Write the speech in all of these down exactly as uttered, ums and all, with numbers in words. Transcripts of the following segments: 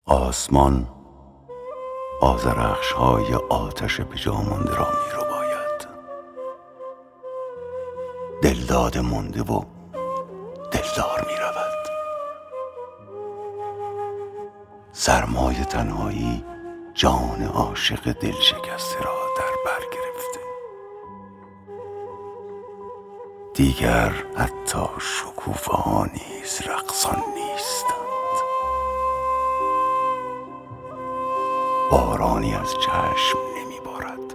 آسمان آذرخش های آتش بجا مانده را می رو باید. دلداده مونده و دلدار می رود. سرمای تنهایی جان عاشق دل شکسته را در بر گرفته. دیگر حتی شکوفه ها نیز رقصان نیستند. بارانی از چشم نمی بارد.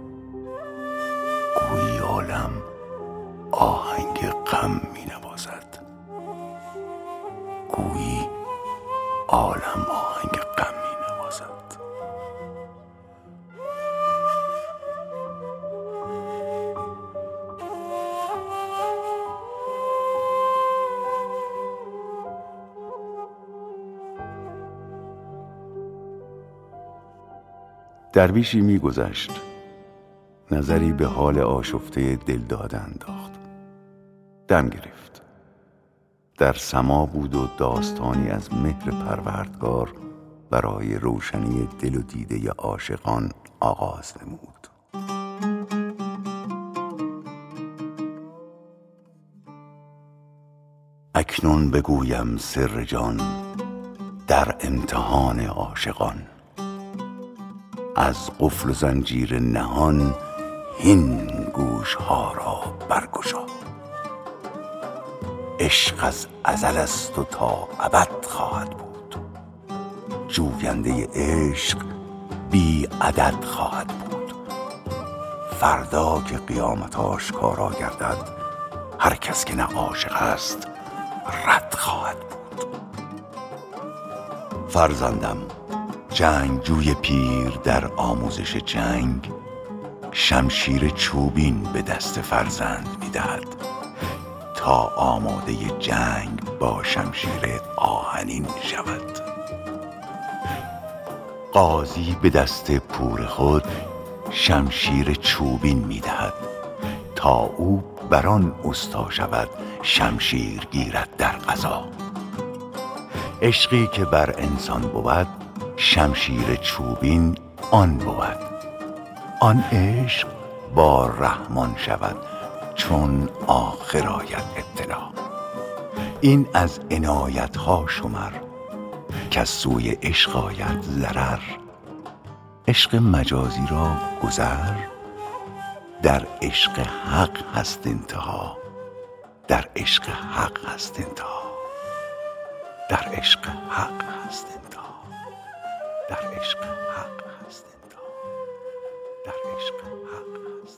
گویی عالم آهنگ غم می نوازد. گویی عالم آهنگ غم می نوازد. درویشی می گذشت، نظری به حال آشفته دلداده انداخت. دم گرفت. در سما بود و داستانی از مهر پروردگار برای روشنی دل و دیده عاشقان آغاز نمود. اکنون بگویم سر جان در امتحان عاشقان. از قفل و زنجیر نهان هین گوش ها را برگشا. عشق از ازل است و تا ابد خواهد بود. جوینده عشق بی عدد خواهد بود. فردا که قیامت آشکارا گردد، هر کس که نه عاشق است رد خواهد بود. فرزندم، جنگجوی پیر در آموزش جنگ شمشیر چوبین به دست فرزند می‌دهد تا آماده جنگ با شمشیر آهنین شود. قاضی به دست پور خود شمشیر چوبین می‌دهد تا او بر آن استا شود، شمشیر گیرد در قضا. عشقی که بر انسان بود، شمشیر چوبین آن بود. آن عشق با رحمان شود چون آخر آید ابتلا. این از عنایت ها شمر که سوی عشق آید ضرر. عشق مجازی را گذر، در عشق حق هست انتها. در عشق حق هست انتها. در عشق حق هست انتها. در عشق حق هست انتها. در عشق حق هست.